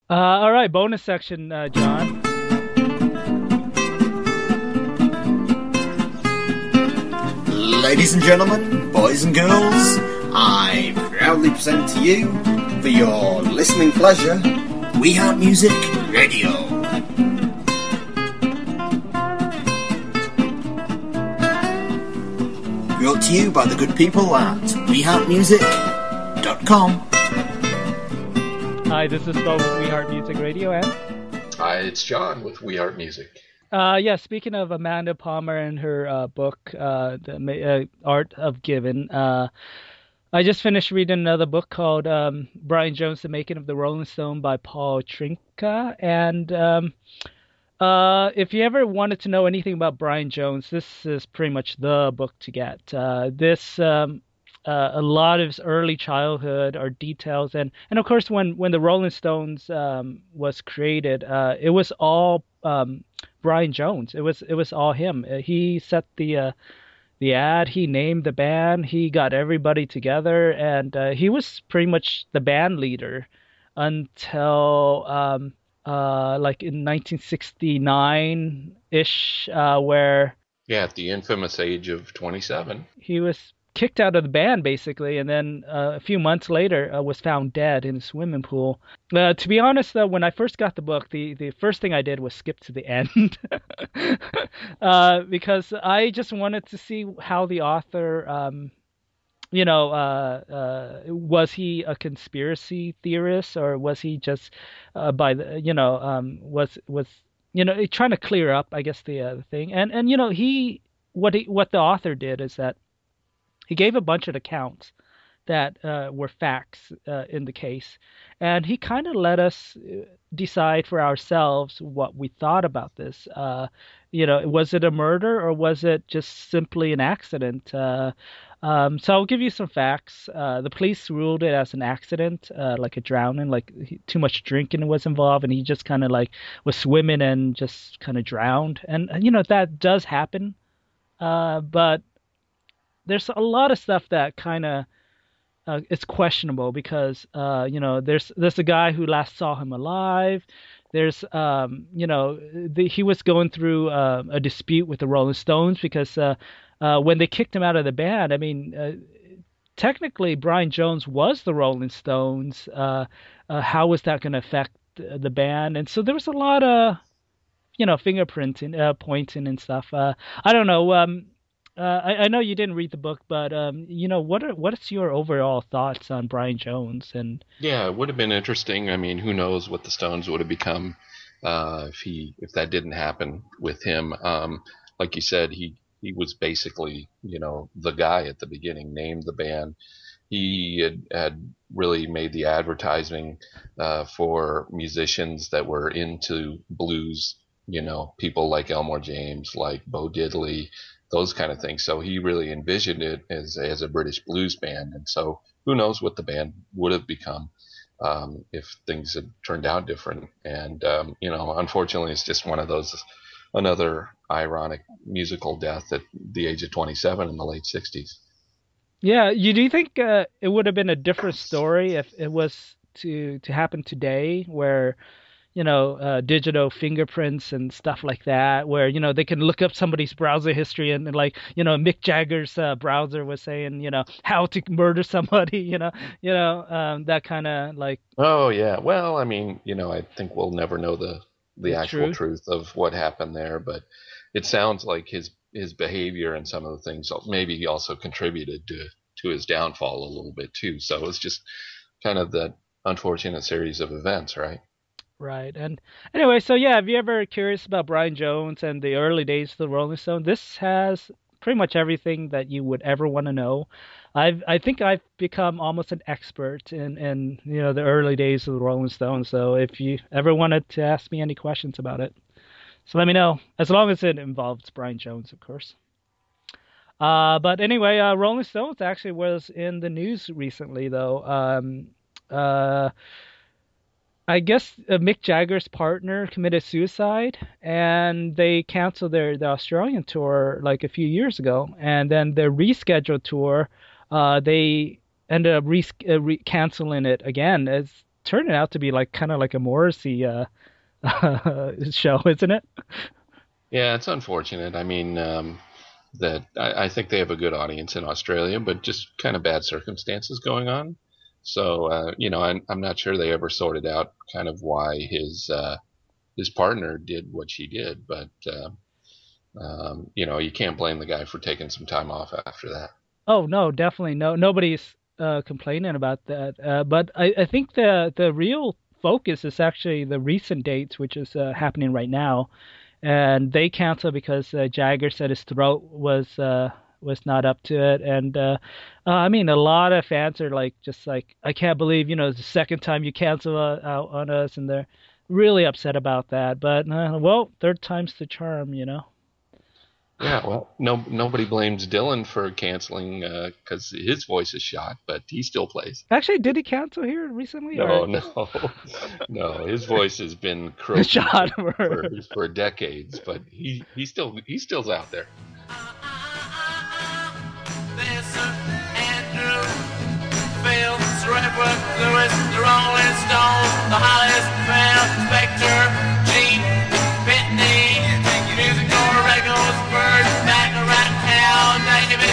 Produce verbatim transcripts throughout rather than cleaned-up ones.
Uh, all right, bonus section, uh, John. Ladies and gentlemen, boys and girls, I proudly present to you, for your listening pleasure, We Heart Music Radio. Brought to you by the good people at we heart music dot com. Hi, this is Bo with We Heart Music Radio, and Hi, it's John with We Heart Music. uh, yeah. Speaking of Amanda Palmer and her uh, book, uh, The Ma- uh, Art of Giving, uh, I just finished reading another book called um, Brian Jones: The Making of the Rolling Stone by Paul Trinka. And um, uh, if you ever wanted to know anything about Brian Jones, this is pretty much the book to get. Uh, this um, uh, A lot of his early childhood are details, and and of course when when the Rolling Stones um, was created, uh, it was all um, Brian Jones. It was it was all him. Uh, He set the uh, the ad. He named the band. He got everybody together, and uh, he was pretty much the band leader until um, uh, like in nineteen sixty-nine ish, uh, where Yeah, at the infamous age of twenty-seven. he was kicked out of the band basically, and then uh, a few months later uh, was found dead in a swimming pool. Uh, to be honest, though, when I first got the book, the, the first thing I did was skip to the end uh, because I just wanted to see how the author, um, you know, uh, uh, was he a conspiracy theorist, or was he just uh, by the, you know, um, was was you know trying to clear up, I guess, the uh, the thing, and and you know he what he what the author did is that he gave a bunch of accounts that uh, were facts uh, in the case, and he kind of let us uh, decide for ourselves what we thought about this. Uh, you know, was it a murder or was it just simply an accident? Uh, um, so I'll give you some facts. Uh, the police ruled it as an accident, uh, like a drowning, like he, too much drinking was involved, and he just kind of like was swimming and just kind of drowned. And you know that does happen, uh, but there's a lot of stuff that kind of uh, it's questionable because uh, you know there's there's a guy who last saw him alive. There's um, you know the, he was going through uh, a dispute with the Rolling Stones because uh, uh, when they kicked him out of the band, I mean, uh, technically Brian Jones was the Rolling Stones. Uh, uh, how was that going to affect the, the band? And so there was a lot of you know fingerprinting, uh, pointing and stuff. Uh, I don't know. Um, uh, I, I know you didn't read the book, but um, you know, what are what's your overall thoughts on Brian Jones? And Yeah, it would have been interesting. I mean, who knows what the Stones would have become uh, if he if that didn't happen with him. Um, like you said, he he was basically, you know, the guy at the beginning, named the band. He had, had really made the advertising uh, for musicians that were into blues, you know, people like Elmore James, like Bo Diddley, those kind of things. So he really envisioned it as, as a British blues band. And so who knows what the band would have become um, if things had turned out different. And, um, you know, unfortunately, it's just one of those, another ironic musical death at the age of twenty-seven in the late sixties. yeah, you do you think uh, it would have been a different story if it was to to happen today, where you know, uh, digital fingerprints and stuff like that, where, you know, they can look up somebody's browser history and, and like, you know, Mick Jagger's uh, browser was saying, you know, how to murder somebody, you know, you know, um, that kind of like Oh yeah. Well, I mean, you know, I think we'll never know the the the actual truth. truth of what happened there, but it sounds like his his behavior and some of the things maybe he also contributed to to his downfall a little bit too. So it's just kind of that unfortunate series of events, right? Right. And anyway, so yeah, if you're ever curious about Brian Jones and the early days of the Rolling Stone, this has pretty much everything that you would ever want to know. I've I think I've become almost an expert in in you know the early days of the Rolling Stones. So if you ever wanted to ask me any questions about it, so let me know. As long as it involves Brian Jones, of course. Uh, but anyway, uh, Rolling Stones actually was in the news recently, though. Um, uh, I guess uh, Mick Jagger's partner committed suicide, and they canceled their the Australian tour like a few years ago, and then their rescheduled tour, uh, they ended up re- uh, re- canceling it again. It's turning out to be like kind of like a Morrissey uh, show, isn't it? Yeah, it's unfortunate. I mean, um, that I, I think they have a good audience in Australia, but just kind of bad circumstances going on. So, uh, you know, I'm, I'm not sure they ever sorted out kind of why his uh, his partner did what she did. But, uh, um, you know, you can't blame the guy for taking some time off after that. Oh no, definitely no. Nobody's uh, complaining about that. Uh, but I, I think the the real focus is actually the recent dates, which is uh, happening right now, and they canceled because uh, Jagger said his throat was uh, was not up to it, and uh, uh, I mean a lot of fans are like just like I can't believe you know it's the second time you cancel uh, out on us, and they're really upset about that. But uh, well, third time's the charm, you know. Yeah, well, no, nobody blames Dylan for canceling because uh, his voice is shot, but he still plays. Actually, did he cancel here recently? No, or? no, no. His voice has been croaking shot for, for, for decades, but he he still he still's out there. There's Sir Andrew, Phil, Redwood, Lewis, the Rolling Stones, the Hollies, Phil, Spector, Gene, Pitney, musical records, Bird, Baccarat, Hell, David,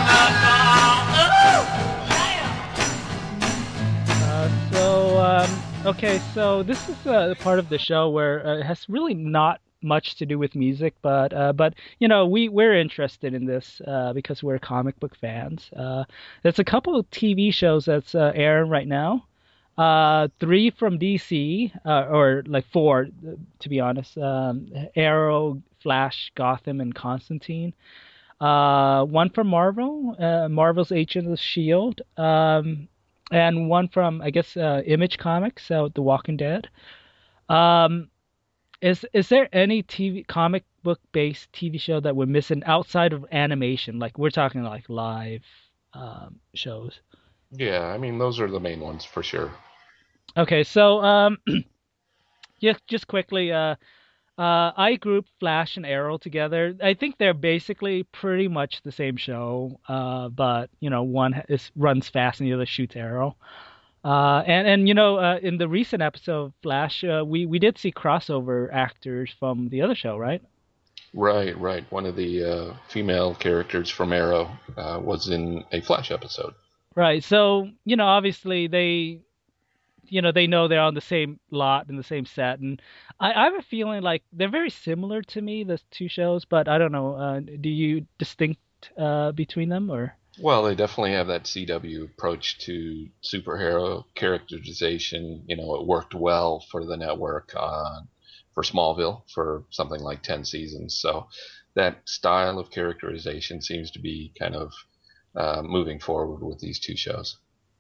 Jonah, uh, so um, okay, so this is uh, the part of the show where uh, it has really not much to do with music, but uh, but you know we we're interested in this uh, because we're comic book fans. Uh, there's a couple of T V shows that's uh, airing right now. Uh, three from D C, uh, or like four, to be honest. Um, Arrow, Flash, Gotham, and Constantine. Uh, one from Marvel, uh, Marvel's Agents of Shield, um, and one from I guess uh, Image Comics, so The Walking Dead. Um, Is is there any T V comic book based T V show that we're missing outside of animation? Like we're talking like live um, shows. Yeah, I mean those are the main ones for sure. Okay, so um, just just quickly, uh, uh, I group Flash and Arrow together. I think they're basically pretty much the same show, uh, but you know one is runs fast and the other shoots arrow. Uh, and and you know, uh, in the recent episode of Flash, uh, we we did see crossover actors from the other show, right? Right, right. One of the uh, female characters from Arrow uh, was in a Flash episode. Right. So you know, obviously they, you know, they know they're on the same lot in the same set, and I, I have a feeling like they're very similar to me, the two shows. But I don't know. Uh, do you distinct uh, between them or? Well, they definitely have that C W approach to superhero characterization. You know, it worked well for the network, uh, for Smallville, for something like ten seasons. So that style of characterization seems to be kind of uh, moving forward with these two shows.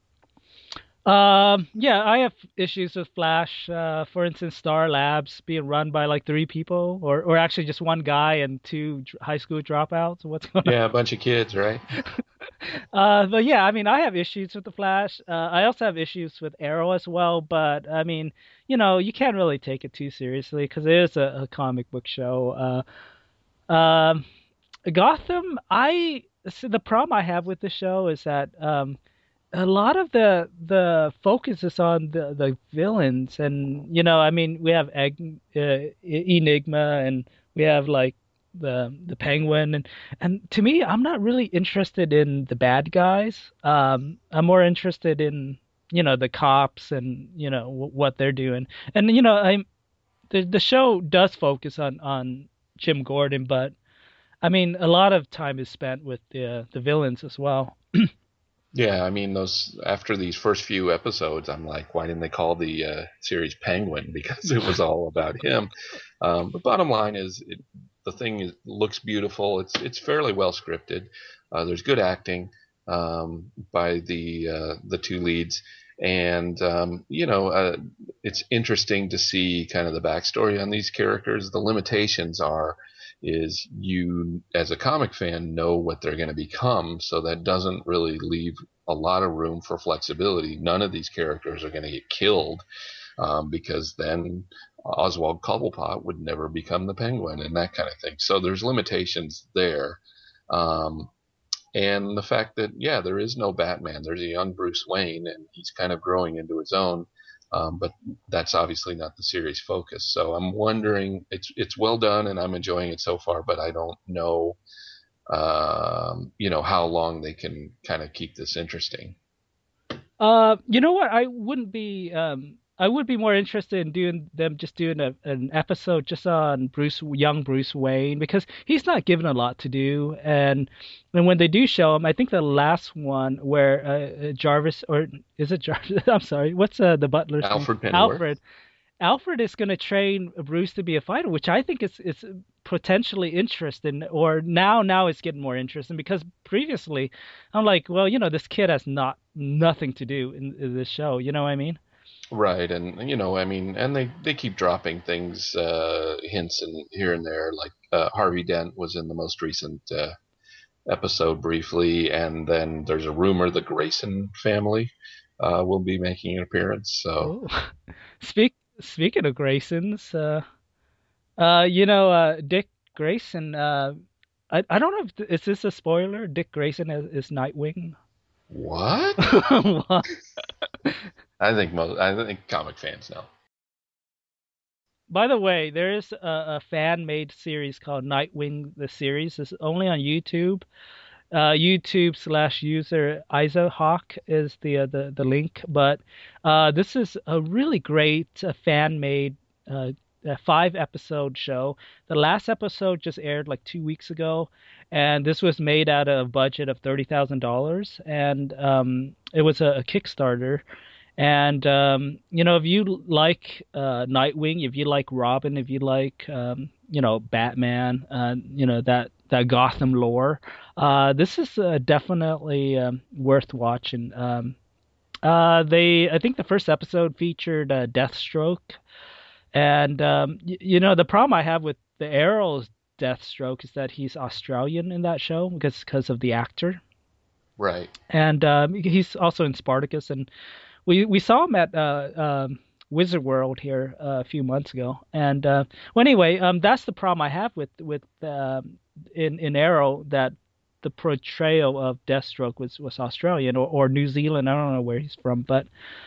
Um, yeah, I have issues with Flash. Uh, for instance, Star Labs being run by like three people, or, or actually just one guy and two high school dropouts. What's going on? Yeah, a bunch of kids, right? uh, but yeah, I mean, I have issues with the Flash. Uh, I also have issues with Arrow as well. But I mean, you know, you can't really take it too seriously because it is a, a comic book show. Uh, um, Gotham, I so the problem I have with the show is that um. a lot of the the focus is on the, the villains, and you know, I mean, we have Egg, uh, Enigma, and we have like the the Penguin, and and to me, I'm not really interested in the bad guys. Um, I'm more interested in you know the cops and you know w- what they're doing, and you know, I'm the the show does focus on on Jim Gordon, but I mean, a lot of time is spent with the the villains as well. Yeah, I mean, those after these first few episodes, I'm like, why didn't they call the uh, series Penguin? Because it was all about him. Um, but bottom line is, it, the thing is, looks beautiful. It's it's fairly well scripted. Uh, there's good acting um, by the uh, the two leads, and um, you know, uh, it's interesting to see kind of the backstory on these characters. The limitations are. Is you as a comic fan know what they're going to become, so that doesn't really leave a lot of room for flexibility. None of these characters are going to get killed um, because then Oswald Cobblepot would never become the Penguin and that kind of thing. So there's limitations there. Um, and the fact that, yeah, there is no Batman. There's a young Bruce Wayne, and he's kind of growing into his own. Um, but that's obviously not the series focus. So I'm wondering, it's it's well done and I'm enjoying it so far, but I don't know, um, you know, how long they can kind of keep this interesting. Uh, you know what? I wouldn't be. Um, I would be more interested in doing them just doing a, an episode just on Bruce, young Bruce Wayne, because he's not given a lot to do, and and when they do show him, I think the last one where uh, uh, Jarvis, or is it Jarvis? I'm sorry, what's uh, the butler's name? Alfred Pennyworth. Alfred. Alfred is going to train Bruce to be a fighter, which I think is is potentially interesting. Or now now it's getting more interesting because previously I'm like, well, you know, this kid has not nothing to do in, in this show. You know what I mean? Right, and you know, I mean, and they they keep dropping things, uh, hints and here and there. Like uh, Harvey Dent was in the most recent uh, episode briefly, and then there's a rumor the Grayson family uh, will be making an appearance. So Oh, speak speaking of Graysons, uh, uh, you know, uh, Dick Grayson. Uh, I I don't know if th- is this a spoiler. Dick Grayson is, is Nightwing. what? What? I think most I think comic fans know. By the way, there is a, a fan-made series called Nightwing the series. It's only on YouTube. Uh, YouTube slash user Isohawk is the uh, the the link. But uh, this is a really great uh, fan-made uh, uh, five-episode show. The last episode just aired like two weeks ago, and this was made at a budget of thirty thousand dollars, and um, it was a, a Kickstarter. And um, you know, if you like uh, Nightwing, if you like Robin, if you like um, you know Batman, uh, you know that that Gotham lore, uh, this is uh, definitely um, worth watching. Um, uh, they, I think the first episode featured uh, Deathstroke, and um, y- you know the problem I have with the Arrow's Deathstroke is that he's Australian in that show because because of the actor, Right. and um, he's also in Spartacus, and we we saw him at uh, um, Wizard World here uh, a few months ago. And uh, well, anyway, um, that's the problem I have with with um, in in Arrow, that the portrayal of Deathstroke was was Australian or, or New Zealand. I don't know where he's from, but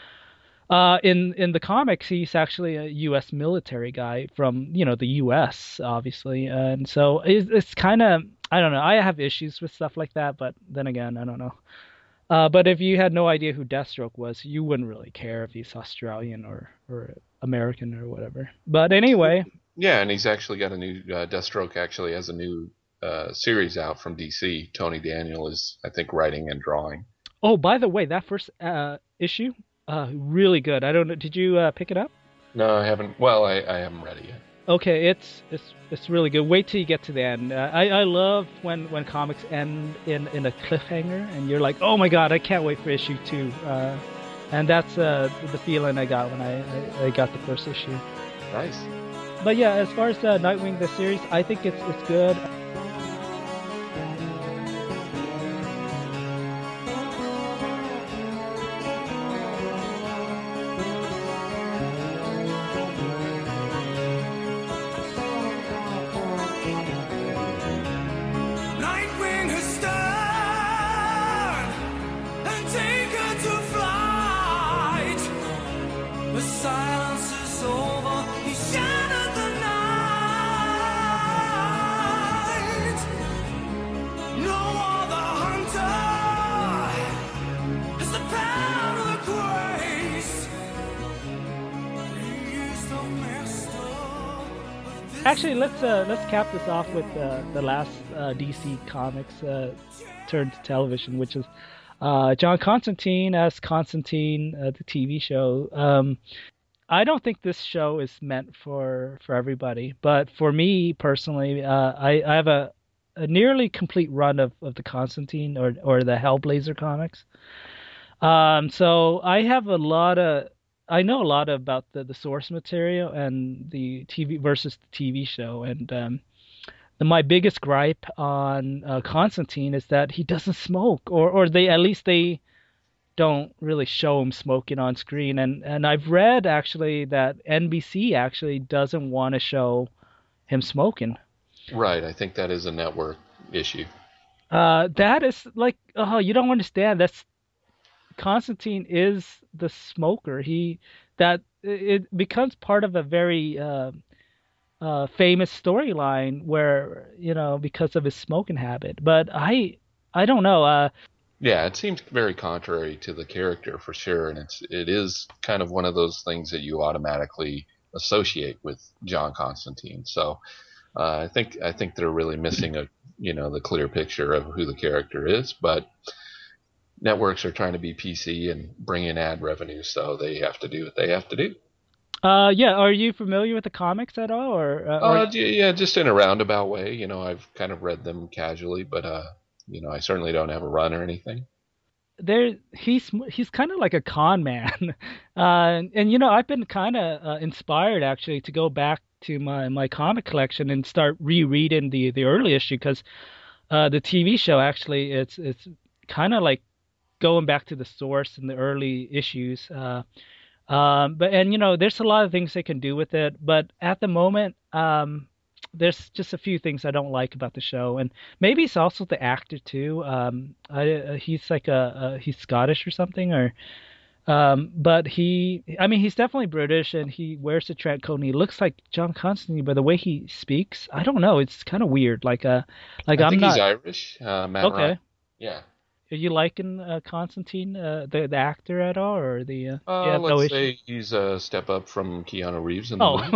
uh, in in the comics, he's actually a U S military guy from you know the U S obviously, and so it's, it's kind of, I don't know. I have issues with stuff like that, but then again, I don't know. Uh, but if you had no idea who Deathstroke was, you wouldn't really care if he's Australian or, or American or whatever. But anyway, Yeah, and he's actually got a new uh, Deathstroke. Actually has a new uh, series out from D C. Tony Daniel is, I think, writing and drawing. oh, by the way, that first uh, issue, uh, really good. I don't know. Did you uh, pick it up? No, I haven't. Well, I, I haven't read it yet. Okay, it's it's it's really good. Wait till you get to the end. Uh, I I love when, when comics end in, in a cliffhanger, and you're like, oh my god, I can't wait for issue two. Uh, and that's uh, the feeling I got when I, I, I got the first issue. Nice. But yeah, as far as uh, Nightwing the series, I think it's it's good. Nightwing has stirred and taken to flight. The silence is over. He shattered the night. No other hunter has the power of grace. He is the master of this. Actually, let's uh, let's cap this off with uh, the last uh, D C Comics uh, turned to television, which is uh, John Constantine as Constantine, uh, the T V show. Um, I don't think this show is meant for for everybody, but for me personally, uh, I, I have a, a nearly complete run of, of the Constantine or or the Hellblazer comics. Um, so I have a lot of, I know a lot about the, the source material and the T V versus the T V show, and um, the, my biggest gripe on uh, Constantine is that he doesn't smoke, or or they at least they don't really show him smoking on screen. And and I've read actually that N B C actually doesn't want to show him smoking. Right. I think that is a network issue. Uh, that is like, oh, you don't understand. That's Constantine is the smoker. He that it becomes part of a very uh, uh, famous storyline where, you know, because of his smoking habit. But I I don't know. Uh, Yeah, it seems very contrary to the character for sure, and it's it is kind of one of those things that you automatically associate with John Constantine. So uh, I think I think they're really missing a you know the clear picture of who the character is, but networks are trying to be P C and bring in ad revenue, so they have to do what they have to do. uh, yeah, are you familiar with the comics at all, or uh, or Uh, yeah, just in a roundabout way. You know, I've kind of read them casually, but uh, you know, I certainly don't have a run or anything. there he's he's kind of like a con man, uh, and, and you know I've been kind of uh, inspired actually to go back to my my comic collection and start rereading the the early issue because uh, the T V show actually it's it's kind of like going back to the source in the early issues. Uh, um, but and you know there's a lot of things they can do with it, but at the moment um, there's just a few things I don't like about the show, and maybe it's also the actor too. Um, I, uh, he's like a, a he's Scottish or something, or um, but he, I mean, he's definitely British, and he wears a trench coat, and he looks like John Constantine, but the way he speaks, I don't know, it's kind of weird. Like uh, like I I'm think he's not Irish, uh, Matt Ryan. okay. Yeah. Are you liking uh, Constantine, uh, the the actor at all, or the uh, you Uh, have no let's issue? say he's a step up from Keanu Reeves in the movie. Oh,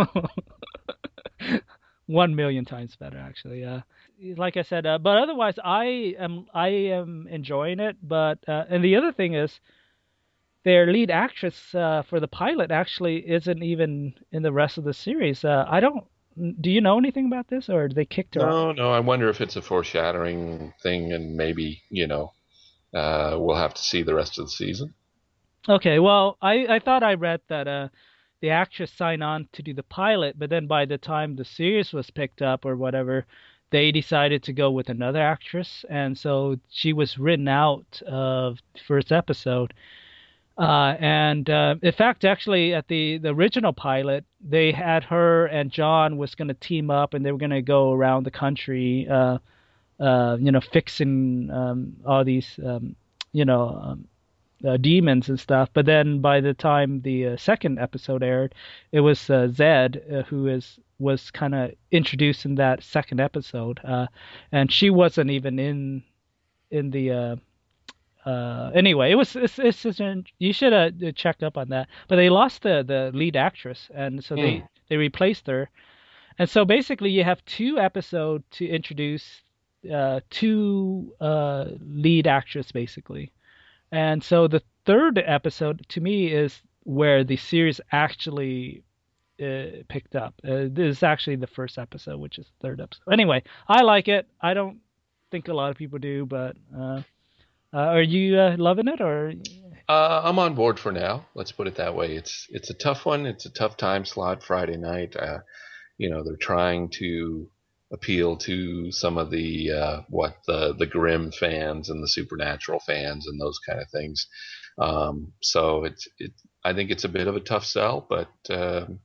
one million times better actually. Uh, like I said, uh, but otherwise, I am I am enjoying it. But uh, and the other thing is, their lead actress uh, for the pilot actually isn't even in the rest of the series. Uh, I don't. Do you know anything about this, or they kicked her off? No, no, I wonder if it's a foreshadowing thing, and maybe you know uh, we'll have to see the rest of the season. Okay, well, I I thought I read that uh the actress signed on to do the pilot, but then by the time the series was picked up or whatever, they decided to go with another actress, and so she was written out of the first episode. Uh, and uh, in fact, actually, at the the original pilot, they had her and John was going to team up, and they were going to go around the country, uh, uh, you know, fixing um, all these, um, you know. Um, uh, demons and stuff. But then by the time the uh, second episode aired, it was uh, Zed uh, who is was kind of introduced in that second episode, uh, and she wasn't even in in the. Uh, uh, anyway, it was it's, it's, it's you should uh, check up on that. But they lost the the lead actress, and so they Hmm. they replaced her. And so basically, you have two episodes to introduce uh, two uh, lead actress, basically. And so the third episode to me is where the series actually uh, picked up. Uh, this is actually the first episode, which is the third episode. Anyway, I like it. I don't think a lot of people do, but uh, uh, are you uh, loving it or? Uh, I'm on board for now. Let's put it that way. It's it's a tough one. It's a tough time slot Friday night. Uh, you know, they're trying to appeal to some of the uh, what the the Grimm fans and the Supernatural fans and those kind of things. Um, so it's it. I think it's a bit of a tough sell, but um,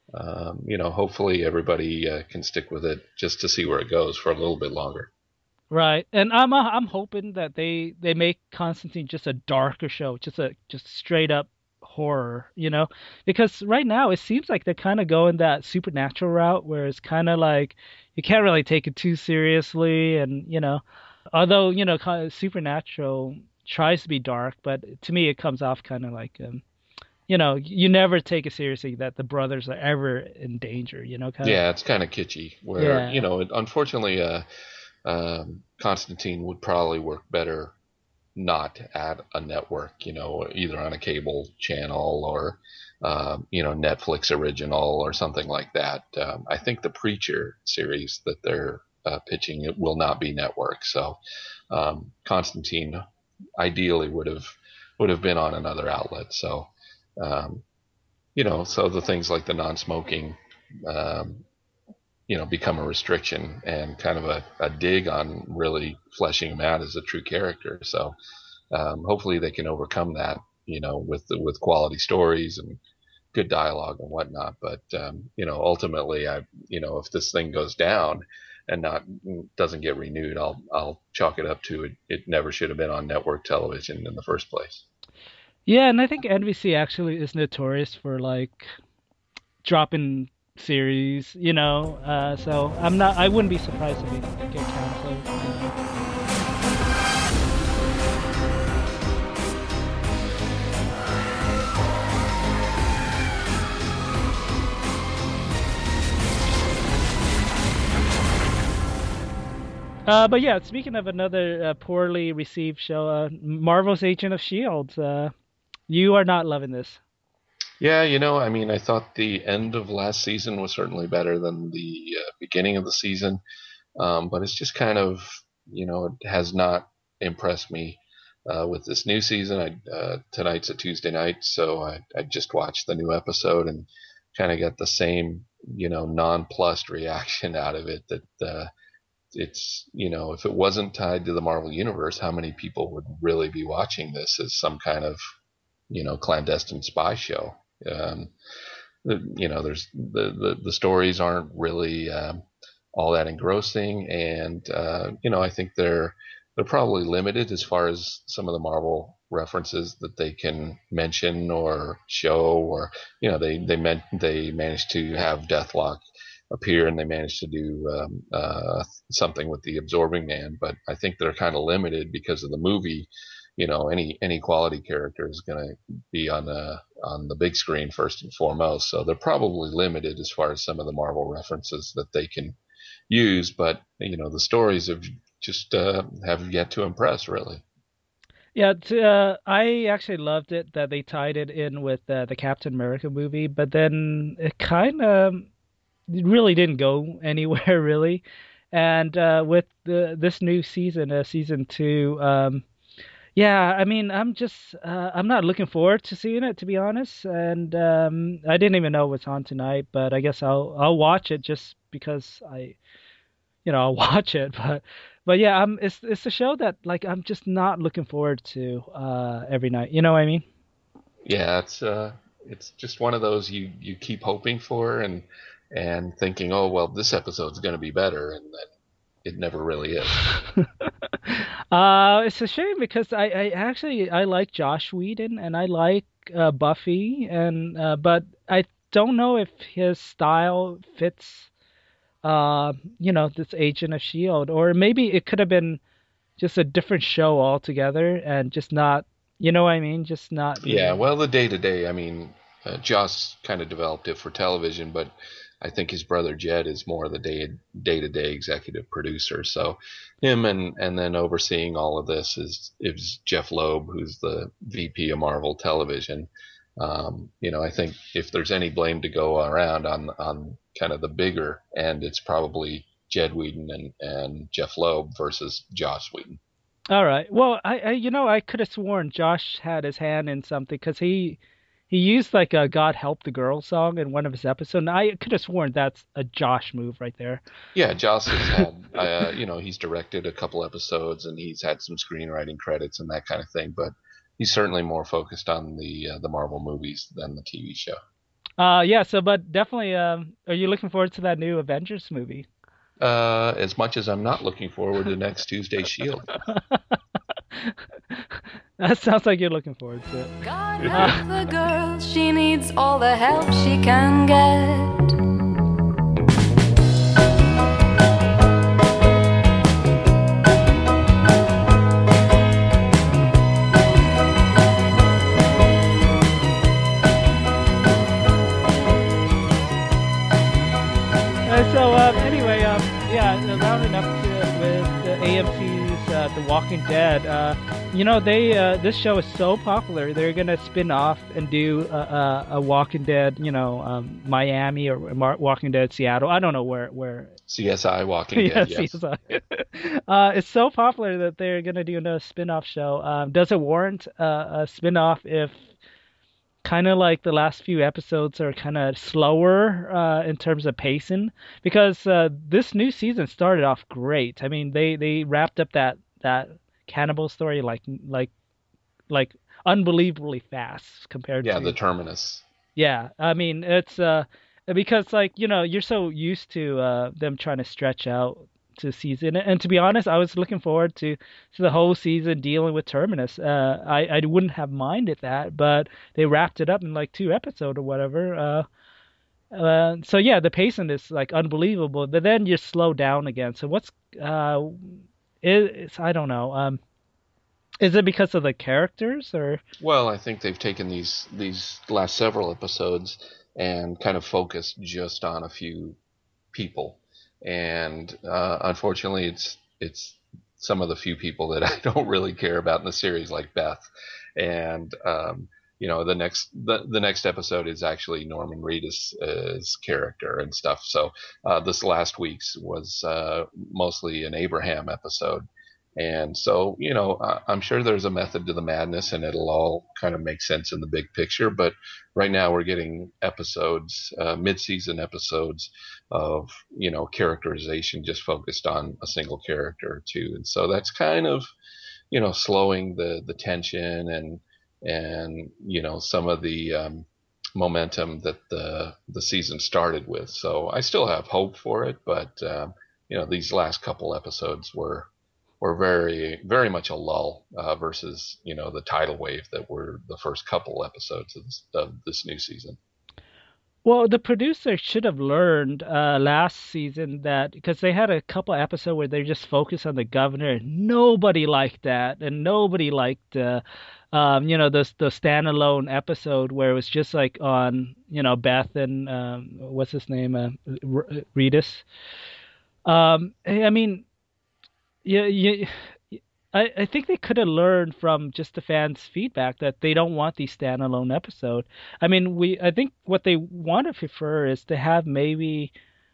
um, you know, hopefully everybody uh, can stick with it just to see where it goes for a little bit longer. Right, and I'm uh, I'm hoping that they they make Constantine just a darker show, just a just straight up horror, you know, because right now it seems like they're kind of going that supernatural route, where it's kind of like you can't really take it too seriously, and you know, although you know, kind of supernatural tries to be dark, but to me it comes off kind of like um, you know, you never take it seriously that the brothers are ever in danger, you know, kind of. Yeah, it's kind of kitschy. Where Yeah. you know, it, unfortunately, uh, um, Constantine would probably work better not at a network, you know, either on a cable channel or, um, you know, Netflix original or something like that. Um, I think the Preacher series that they're uh, pitching it will not be network. So um, Constantine ideally would have would have been on another outlet. So um, you know, so the things like the non-smoking um, you know, become a restriction and kind of a, a dig on really fleshing him out as a true character. So um, hopefully they can overcome that, you know, with the, with quality stories and good dialogue and whatnot. But um, you know, ultimately, I you know, if this thing goes down and not doesn't get renewed, I'll I'll chalk it up to it. It never should have been on network television in the first place. Yeah, and I think N B C actually is notorious for like dropping series, you know. Uh, so I'm not. I wouldn't be surprised if it get canceled. You know? Uh, but yeah, speaking of another uh, poorly received show, uh, Marvel's Agent of Shield. Uh, you are not loving this. Yeah, you know, I mean, I thought the end of last season was certainly better than the uh, beginning of the season, um, but it's just kind of, you know, it has not impressed me uh, with this new season. I, uh, tonight's a Tuesday night, so I, I just watched the new episode and kind of got the same, you know, nonplussed reaction out of it. That uh, it's, you know, if it wasn't tied to the Marvel Universe, how many people would really be watching this as some kind of, you know, clandestine spy show? Um, you know, there's the, the, the stories aren't really um, all that engrossing, and uh, you know, I think they're they're probably limited as far as some of the Marvel references that they can mention or show, or you know, they they meant they managed to have Deathlock appear, and they managed to do um, uh, something with the Absorbing Man, but I think they're kind of limited because of the movie. You know, any any quality character is going to be on the on the big screen first and foremost. So they're probably limited as far as some of the Marvel references that they can use. But you know, the stories have just uh, have yet to impress, really. Yeah, t- uh, I actually loved it that they tied it in with uh, the Captain America movie, but then it kind of really didn't go anywhere really. And uh, with the this new season, uh, season two, um, yeah, I mean, I'm just uh, I'm not looking forward to seeing it, to be honest. And um, I didn't even know it was on tonight, but I guess I'll I'll watch it just because I you know I'll watch it. But but yeah, I'm it's it's a show that like I'm just not looking forward to uh, every night. You know what I mean? Yeah, it's uh, it's just one of those you you keep hoping for and and thinking, oh well, this episode's going to be better, and then it never really is. uh, it's a shame because I, I actually I like Josh Whedon and I like uh, Buffy and uh, but I don't know if his style fits uh you know this Agent of Shield, or maybe it could have been just a different show altogether and just not, you know what I mean, just not Yeah, really. well, the day to day, I mean, uh, Joss kind of developed it for television, but I think his brother Jed is more the day day to day executive producer. So him and and then overseeing all of this is is Jeff Loeb, who's the V P of Marvel Television. Um, you know, I think if there's any blame to go around on on kind of the bigger end, it's probably Jed Whedon and and Jeff Loeb versus Joss Whedon. All right, well, I, I you know I could have sworn Josh had his hand in something because he he used like a God Help the Girl song in one of his episodes, and I could have sworn that's a Josh move right there. Yeah, Joss has had, uh, you know, he's directed a couple episodes and he's had some screenwriting credits and that kind of thing, but he's certainly more focused on the uh, the Marvel movies than the T V show. Uh, yeah. So, but definitely, um, are you looking forward to that new Avengers movie? Uh, as much as I'm not looking forward to next Tuesday's Shield. That sounds like you're looking forward to it. God Uh, help the girl, she needs all the help she can get. uh, so, um, anyway, um, yeah, uh, rounding up to, with the A M C's uh, The Walking Dead. Uh, you know, they uh, this show is so popular, they're gonna spin off and do a, a, a Walking Dead, you know, um, Miami or Mar- Walking Dead Seattle. I don't know where where C S I Walking yeah, Dead, yes. C S I. uh, it's so popular that they're gonna do another spin-off show. Um, does it warrant uh, a spin-off if kind of like the last few episodes are kind of slower uh, in terms of pacing? Because uh, this new season started off great. I mean, they they wrapped up that that cannibal story like like like unbelievably fast compared Yeah, the to Terminus. yeah. I mean, it's uh because like, you know, you're so used to uh them trying to stretch out to season. And to be honest, I was looking forward to, to the whole season dealing with Terminus. Uh, I, I wouldn't have minded that, but they wrapped it up in like two episodes or whatever. Uh, uh, so yeah, the pacing is like unbelievable, but then you slow down again. So what's, uh, it's, I don't know. Um, is it because of the characters or? Well, I think they've taken these these last several episodes and kind of focused just on a few people, and uh, unfortunately, it's it's some of the few people that I don't really care about in the series, like Beth, and um, you know, the next the, the next episode is actually Norman Reedus' uh, character and stuff. So uh, this last week's was uh, mostly an Abraham episode. And so, you know, I'm sure there's a method to the madness and it'll all kind of make sense in the big picture. But right now we're getting episodes, uh, mid-season episodes of, you know, characterization just focused on a single character or two. And so that's kind of, you know, slowing the, the tension and, and, you know, some of the um, momentum that the, the season started with. So I still have hope for it. But, um, you know, these last couple episodes were, were very, very much a lull uh, versus, you know, the tidal wave that were the first couple episodes of this, of this new season. Well, the producer should have learned uh, last season that because they had a couple episodes where they just focused on the governor. Nobody liked that, and nobody liked, uh, um, you know, the the standalone episode where it was just like on, you know, Beth and um, what's his name, uh, Reedus. Um, I mean. Yeah, yeah. I, I think they could have learned from just the fans' feedback that they don't want these standalone episodes. I mean, we I think what they want to prefer is to have maybe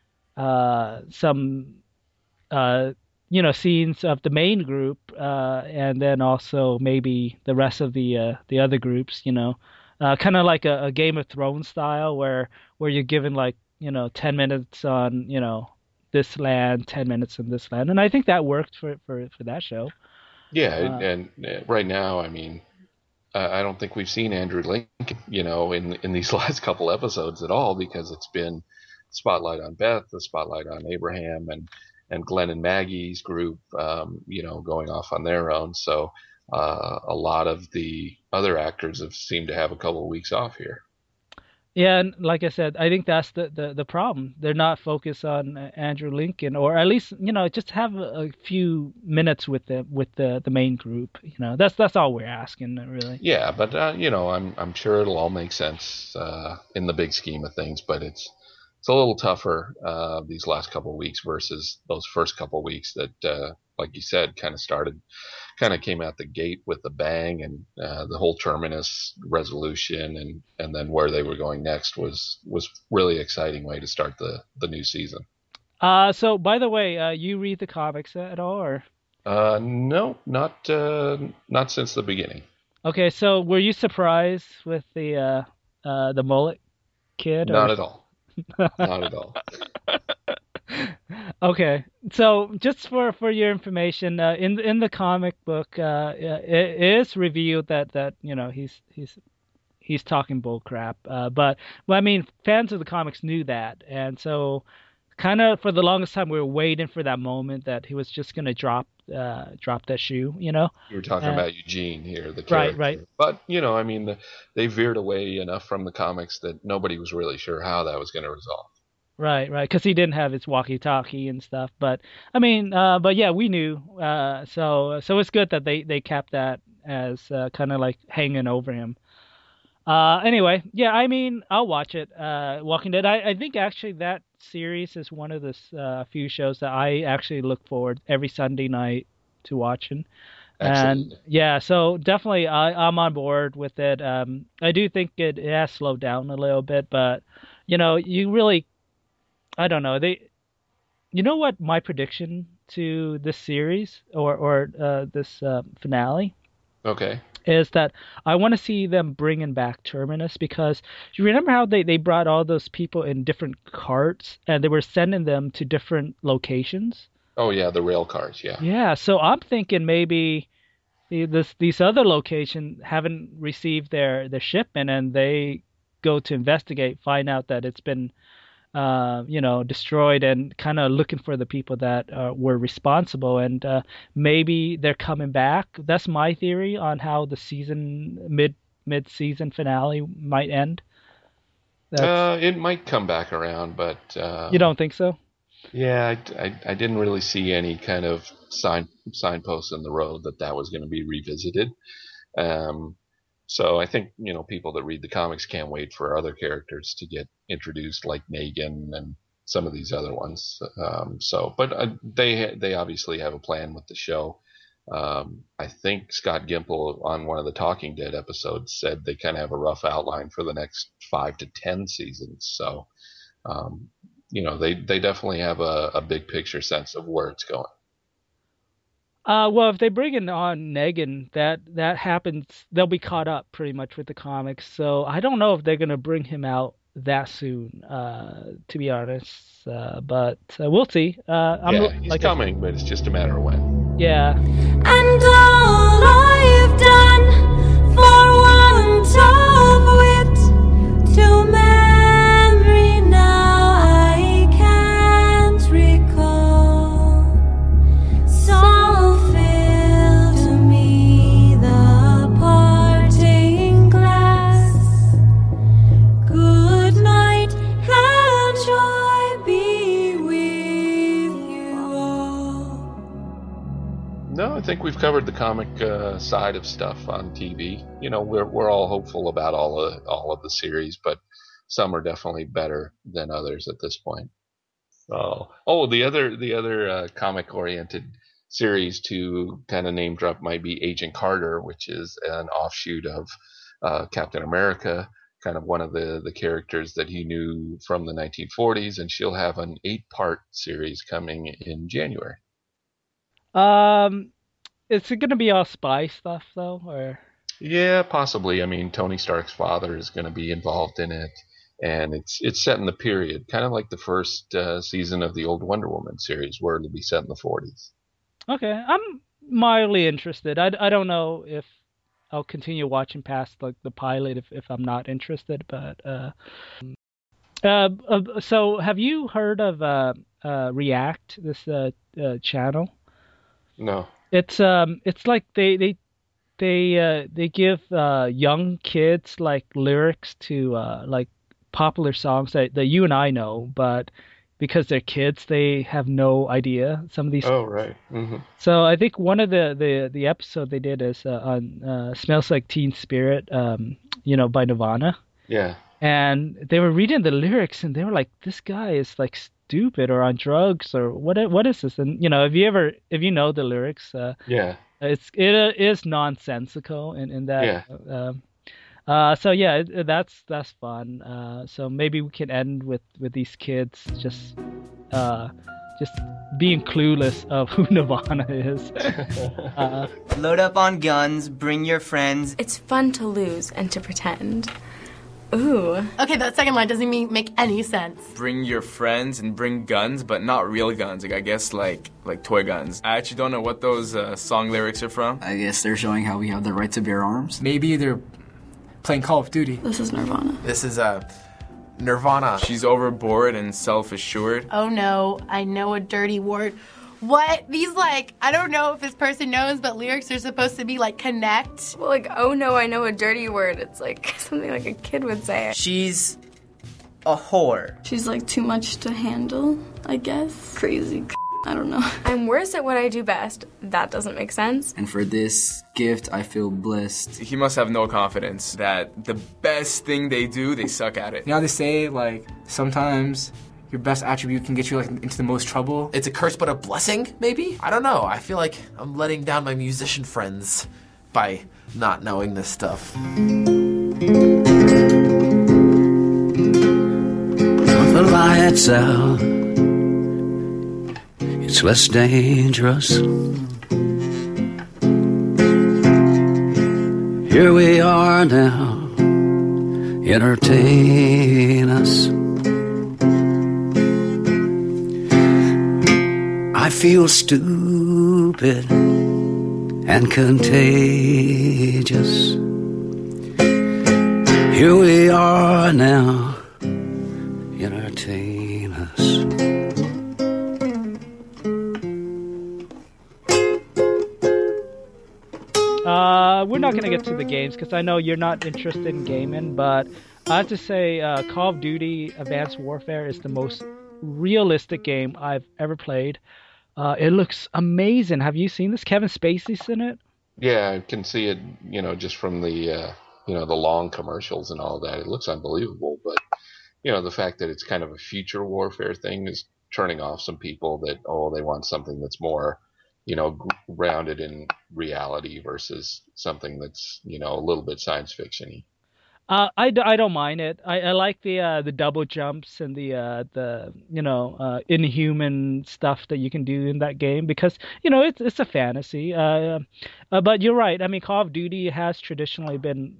uh, some uh, you know scenes of the main group, uh, and then also maybe the rest of the uh, the other groups. You know, uh, kind of like a, a Game of Thrones style where where you're given like you know ten minutes on you know. this land, ten minutes in this land, and I think that worked for for, for that show. Yeah, Uh, and, and right now, I mean, I don't think we've seen Andrew Lincoln, you know, in in these last couple episodes at all because it's been spotlight on Beth, the spotlight on Abraham, and and Glenn and Maggie's group, um, you know, going off on their own. So uh, a lot of the other actors have seemed to have a couple of weeks off here. Yeah, and like I said, I think that's the, the, the problem. They're not focused on uh, Andrew Lincoln, or at least you know just have a, a few minutes with the with the, the main group. You know, that's that's all we're asking, really. Yeah, but uh, you know, I'm I'm sure it'll all make sense uh, in the big scheme of things. But it's it's a little tougher uh, these last couple of weeks versus those first couple of weeks that, uh, like you said, kind of started, kind of came out the gate with a bang, and uh, the whole Terminus resolution and, and then where they were going next was was really exciting way to start the, the new season. Uh, so by the way, uh, you read the comics at all, or? Uh, no, not uh, not since the beginning. Okay, so were you surprised with the uh, uh, the mullet kid? Not or... at all. Not at all. Okay, so just for, for your information, uh, in in the comic book, uh, it is revealed that, that you know he's he's he's talking bull crap. Uh, but well, I mean, fans of the comics knew that, and so kind of for the longest time we were waiting for that moment that he was just gonna drop uh, drop that shoe. You know, you were talking uh, about Eugene here, the character. Right, right. But you know, I mean, the, they veered away enough from the comics that nobody was really sure how that was going to resolve. Right, right, because he didn't have his walkie-talkie and stuff. But I mean, uh, but yeah, we knew. Uh, so so it's good that they, they kept that as uh, kind of like hanging over him. Uh, anyway, yeah, I mean, I'll watch it. Uh, Walking Dead. I, I think actually that series is one of the uh, few shows that I actually look forward every Sunday night to watching. Excellent. And yeah, so definitely I, I'm on board with it. Um, I do think it, it has slowed down a little bit, but you know, you really. I don't know. They, you know what my prediction to this series or or uh, this uh, finale Okay. is that I want to see them bringing back Terminus because you remember how they, they brought all those people in different carts and they were sending them to different locations. Oh yeah, the rail cars. Yeah. Yeah. So I'm thinking maybe the, this these other locations haven't received their their shipment and they go to investigate, find out that it's been uh, you know, destroyed, and kind of looking for the people that uh, were responsible. And uh, maybe they're coming back. That's my theory on how the season mid mid season finale might end. That's... Uh, it might come back around, but uh, you don't think so? Yeah, I, I, I didn't really see any kind of sign signposts in the road that that was going to be revisited. Um, so I think, you know, people that read the comics can't wait for other characters to get introduced, like Negan and some of these other ones. Um, so, but uh, they they obviously have a plan with the show. Um, I think Scott Gimple on one of the Talking Dead episodes said they kind of have a rough outline for the next five to ten seasons. So. Um, You know, they, they definitely have a, a big picture sense of where it's going. Uh, well, if they bring in on Negan, that that happens, they'll be caught up pretty much with the comics. So I don't know if they're gonna bring him out that soon, uh, to be honest. Uh, but uh, we'll see. Uh, I'm, yeah, he's like coming, I, but it's just a matter of when. Yeah. And all I've done for want of wit to memory now I can't recall. So fill to me the parting glass. Good night and joy be with you all. No, I think we've covered the comic uh, side of stuff on T V. You know, we're we're all hopeful about all of all of the series, but some are definitely better than others at this point. Oh, oh, the other the other uh, comic-oriented series to kind of name drop might be Agent Carter, which is an offshoot of uh, Captain America, kind of one of the the characters that he knew from the nineteen forties, and she'll have an eight-part series coming in January. Um, is it gonna be all spy stuff though, or? Yeah, possibly. I mean, Tony Stark's father is going to be involved in it, and it's it's set in the period, kind of like the first uh, season of the old Wonder Woman series, where it'll be set in the forties. Okay, I'm mildly interested. I, I don't know if I'll continue watching past like the pilot if, if I'm not interested, but uh, uh, uh so have you heard of uh, uh React, this uh, uh channel? No. It's um it's like they they they uh they give uh young kids like lyrics to uh like popular songs that, that you and I know, but because they're kids they have no idea some of these. Oh, right. Mm-hmm. So I think one of the the the episode they did is uh, on uh, Smells Like Teen Spirit, um you know, by Nirvana. Yeah. And they were reading the lyrics and they were like, this guy is like stupid or on drugs or what what is this? And you know, if you ever if you know the lyrics, uh Yeah. it's it is nonsensical in in that. Yeah. Um, uh, so yeah, it, that's that's fun. Uh, so maybe we can end with with these kids just uh just being clueless of who Nirvana is. uh, Load up on guns, bring your friends. It's fun to lose and to pretend. Ooh. Okay, that second line doesn't mean make any sense. Bring your friends and bring guns, but not real guns. Like I guess like like toy guns. I actually don't know what those uh, song lyrics are from. I guess they're showing how we have the right to bear arms. Maybe they're playing Call of Duty. This is Nirvana. This is uh, Nirvana. She's overboard and self-assured. Oh no, I know a dirty word. What? These, like, I don't know if this person knows, but lyrics are supposed to be, like, connect. Well, like, oh no, I know a dirty word. It's like something like a kid would say. She's a whore. She's, like, too much to handle, I guess. Crazy. I don't know. I'm worse at what I do best. That doesn't make sense. And for this gift, I feel blessed. He must have no confidence that the best thing they do, they suck at it. You know, they say, like, sometimes your best attribute can get you like into the most trouble. It's a curse but a blessing, maybe? I don't know. I feel like I'm letting down my musician friends by not knowing this stuff. With the lights out, it's less dangerous. Here we are now, entertain us. I feel stupid and contagious. Here we are now, entertain. Uh, we're not going to get to the games because I know you're not interested in gaming, but I have to say uh, Call of Duty Advanced Warfare is the most realistic game I've ever played. Uh, it looks amazing. Have you seen this? Kevin Spacey's in it. Yeah, I can see it, you know, just from the, uh, you know, the long commercials and all that. It looks unbelievable, but, you know, the fact that it's kind of a future warfare thing is turning off some people that, oh, they want something that's more, you know, grounded in reality versus something that's, you know, a little bit science fiction-y. Uh, I, d- I don't mind it. I, I like the uh, the double jumps and the uh, the you know uh, inhuman stuff that you can do in that game because you know it's it's a fantasy. Uh, uh, but you're right. I mean, Call of Duty has traditionally been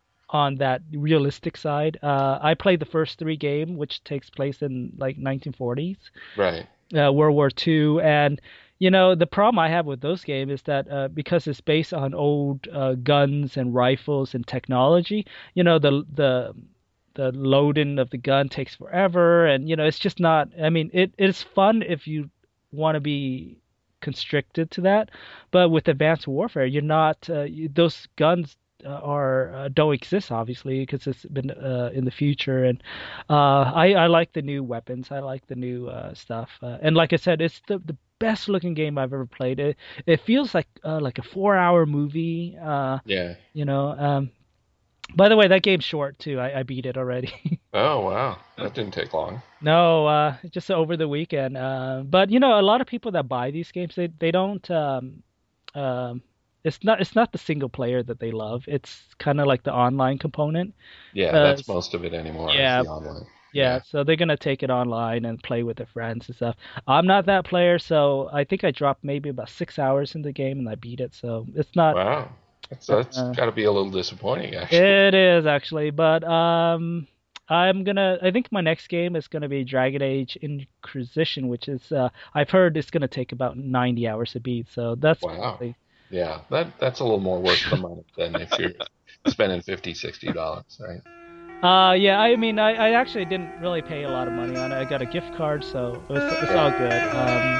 on that realistic side. Uh, I played the first three game, which takes place in like nineteen forties, right? Uh, World War Two, and you know, the problem I have with those games is that uh, because it's based on old uh, guns and rifles and technology, you know, the the the loading of the gun takes forever, and you know, it's just not. I mean, it it's fun if you want to be constricted to that, but with Advanced Warfare, you're not. Uh, you, those guns uh, are uh, don't exist obviously because it's been uh, in the future, and uh, I I like the new weapons. I like the new uh, stuff, uh, and like I said, it's the the best looking game I've ever played. It it feels like uh, like a four hour movie. Uh, yeah. You know. Um, by the way, that game's short too. I, I beat it already. Oh wow, that didn't take long. No, uh, just over the weekend. Uh, but you know, a lot of people that buy these games, they they don't. Um, um, it's not it's not the single player that they love. It's kind of like the online component. Yeah, uh, that's most of it anymore. Yeah. Is the online. Yeah, so they're gonna take it online and play with their friends and stuff. I'm not that player, so I think I dropped maybe about six hours in the game and I beat it. So it's not. Wow, that's, that's uh, got to be a little disappointing, actually. It is actually, but um, I'm gonna. I think my next game is gonna be Dragon Age Inquisition, which is uh, I've heard it's gonna take about ninety hours to beat. So that's wow. Probably... Yeah, that that's a little more worth the money than if you're spending fifty, sixty dollars, right? Uh, yeah, I mean, I, I actually didn't really pay a lot of money on it. I got a gift card, so it was, it's all good. Um,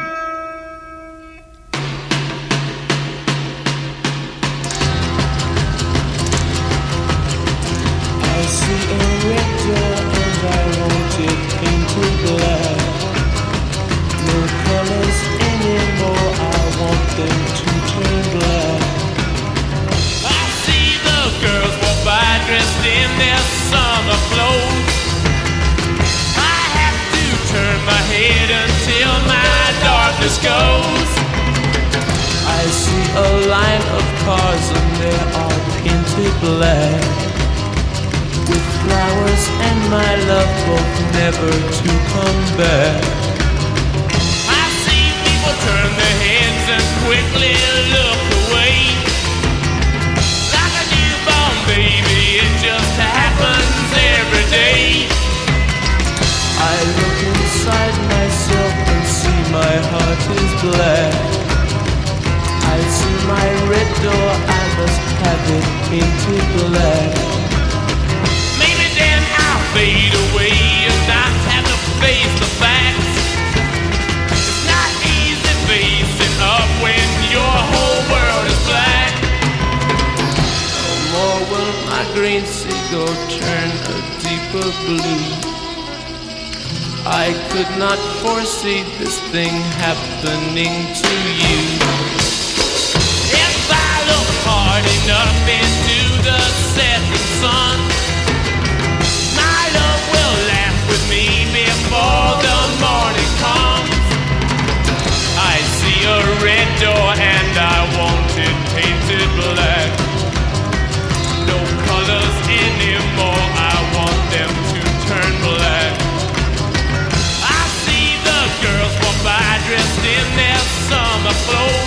I see a red door and I want it painted black. No colors anymore, I want them to turn black. I see the girls walk by dressed in their summer clothes. I have to turn my head until my darkness goes. I see a line of cars and they are painted black, with flowers and my love hope never to come back. I see people turn their heads and quickly look away. Like a newborn baby, it just happens every day. I look inside myself and see my heart is black. I see my red door, I must have it painted black. Maybe then I'll fade away and not have to face the facts. It's not easy facing up when your whole world is black. No more will my green seagull turn a deeper blue. I could not foresee this thing happening to you. If I look hard enough into the setting sun, my love will laugh with me before the morning comes. I see a red door and I want it painted black. No colors anymore, I want them to turn black. I see the girls walk by dressed in their summer clothes.